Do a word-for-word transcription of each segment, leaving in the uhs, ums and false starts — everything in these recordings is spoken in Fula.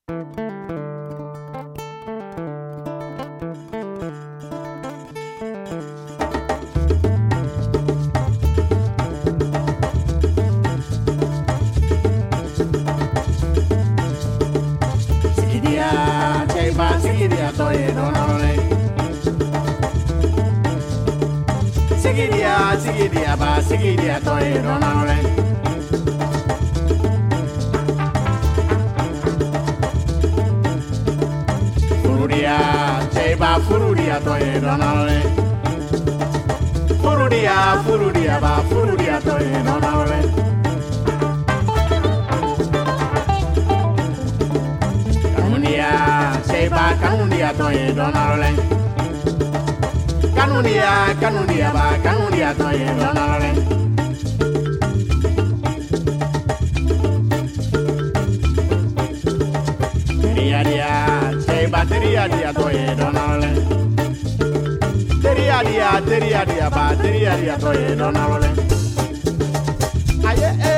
Sigidia, sigidia, ba, sigidia, toy, donale. Furudia, cheba, furudia, toy, donale. Furudia, furudia, ba, furudia, toy, donale. Kanunia, cheba, kanunia, toy, donale. Kanunia, kanunia, ba, kanunia, toy, donale. Teria dia, cheba, teria dia, toy, donale. Teria dia, teria dia, ba, teria dia, toy, donale. Aye, eh.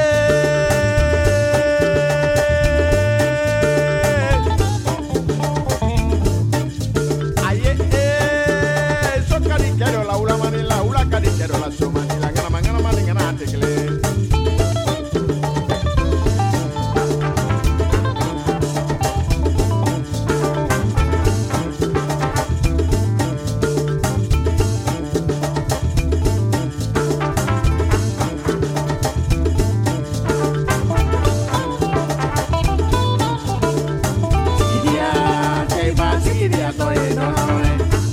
La suma ni la gana mangana mani gana tekle. Sigidia, cheba, sigidia, toy, donale.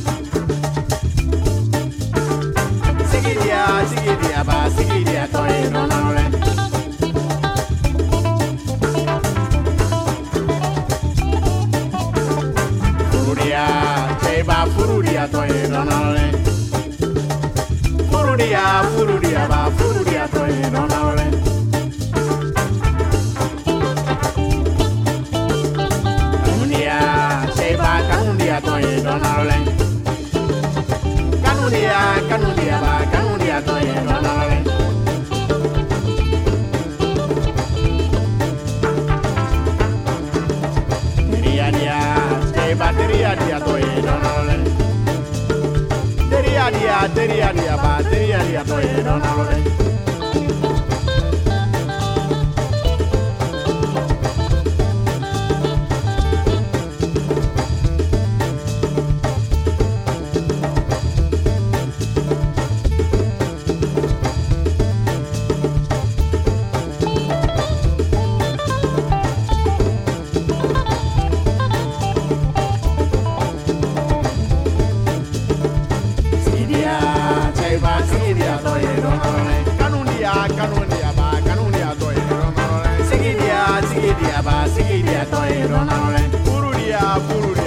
Sigidia, ba, sigidia, toy, donale. Furudia, cheba, furudia, toy, donale. Furudia, furudia, ba, furudia, toy, donale. Kanunia, cheba, kanunia, toy, donale. Kanunia, kanunia, ba, kanunia, toy, donale. Teria dia, cheba, teria dia, toy, donale. Teria dia, teria dia, ba, teria dia, toy, donale. Kanunia, ba, kanunia, toy, donale. Sigidia, sigidia, ba, sigidia, toy, donale. Furudia, furudia.